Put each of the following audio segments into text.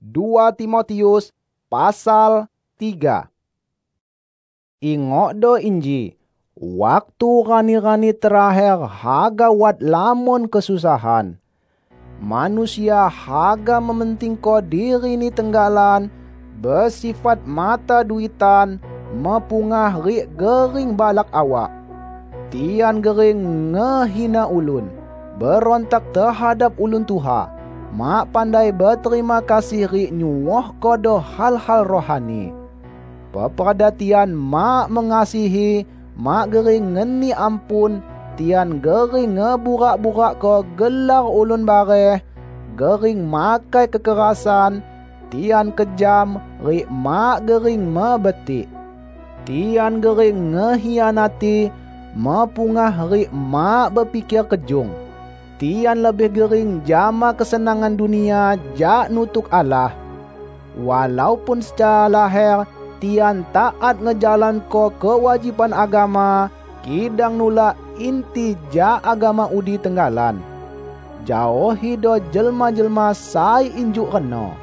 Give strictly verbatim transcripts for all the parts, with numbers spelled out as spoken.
dua Timotius pasal tiga. Ingok do inji, waktu rani-rani terakhir haga wat lamun kesusahan. Manusia haga mementingko diri ni tenggalan, bersifat mata duitan, mepungah rik gering balak awak. Tian gering ngehina ulun, berontak terhadap ulun Tuha, mak pandai berterima kasih rik nyuwoh kodo hal-hal rohani. Peperhatian mak mengasihi, mak gering ngeni ampun, tian gering ngeburak-burak ko gelar ulun bareh, gering makai kekerasan, tian kejam, rik mak gering mebetik. Tian gering ngehianati, mepungah rik mak berpikir kejung. Tian lebih gering jama kesenangan dunia jak nutuk Allah. Walaupun secara lahir tian taat ngejalan ko kewajiban agama, kidang nula inti ja agama udi tenggalan. Jauhi do jelma-jelma sai injuk reno.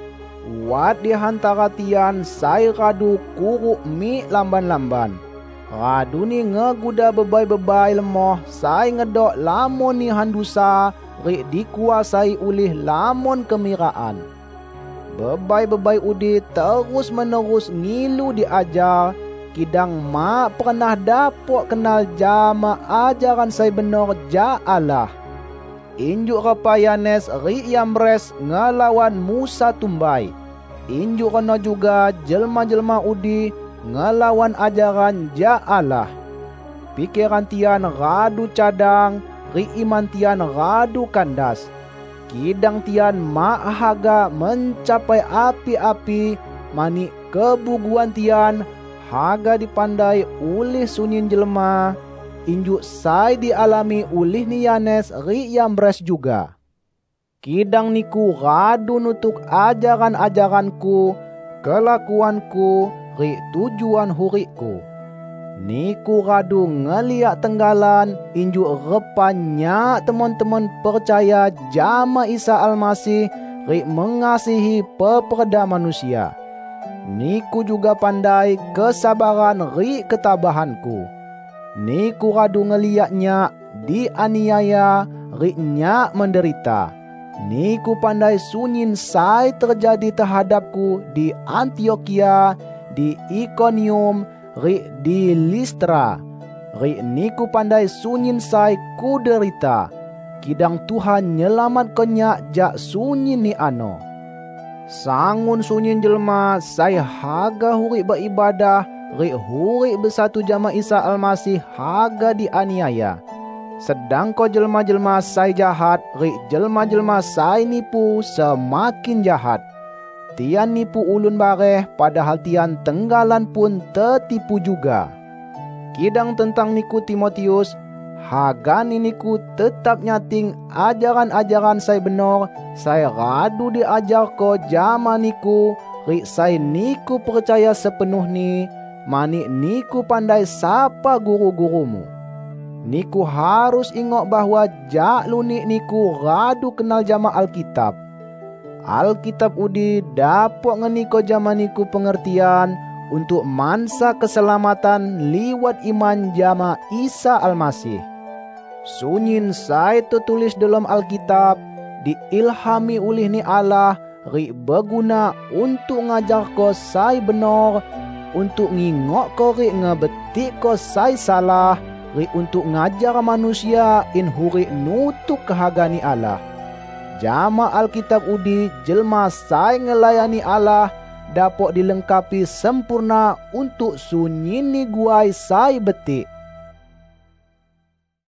Wat di hantara tian sai radu kuruk mi lamban-lamban. Radu ni ngeguda bebai-bebai lemoh sai ngedok lamun ni handusa rik dikuasai ulih lamun kemiraan. Bebai-bebai udi terus menerus ngilu diajar, kidang mak pernah dapok kenal jama ajaran sai benor ja Allah. Injuk repayanes rik Yambres ngelawan Musa tumbai. Injuk reno juga jelma-jelma udi ngelawan ajaran ja Allah. Pikiran tian radu cadang, rik iman tian radu kandas. Kidang tian mak haga mencapai api-api, mani kebuguan tian haga dipandai ulih sunyin jelma, injuk sai dialami ulih ni Yanes rik Yambres juga. Kidang niku radu nutuk ajaran-ajaranku, kelakuanku, rik tujuan hurikku. Niku radu ngeliak tenggalan injuk repanya teman-teman percaya jama Isa Almasih rik mengasihi peperda manusia. Niku juga pandai kesabaran rik ketabahanku. Niku radu ngeliaknya dianiaya rik nyak menderita. Niku pandai sunyin sai terjadi terhadapku di Antioquia, di Ikonium, rik di Listra. Rik niku pandai sunyin sai ku derita, kidang Tuhan nyelamat konyak jak sunyin ni ano. Sangun sunyin jelma sai haga hurik beribadah, rik hurik bersatu jama Isa Almasih haga dianiaya. Sedang ko jelma-jelma sai jahat, rik jelma-jelma sai nipu semakin jahat. Tian nipu ulun bareh, padahal tian tenggalan pun tertipu juga. Kidang tentang niku Timotius, hagani niku tetap nyating ajaran-ajaran sai benor, sai radu diajar ko jama niku, rik sai niku percaya sepenuh ni, mani niku pandai sapa guru-gurumu. Niku harus ingok bahwa jak lunik niku radu kenal jama Alkitab. Alkitab udi dapok ngeniko jamaniku pengertian untuk mansa keselamatan liwat iman jama Isa Almasih. Sunyin sai tertulis dalam Alkitab, diilhami ulih ni Allah, rik berguna untuk ngajar ko sai benor, untuk ngingok ko rik ngebetik ko sai salah, rik untuk ngajar manusia in hurik nutuk kehagani Allah. Jama Alkitab udi jelma sai ngelayani Allah dapok dilengkapi sempurna untuk sunyini guai sai betik.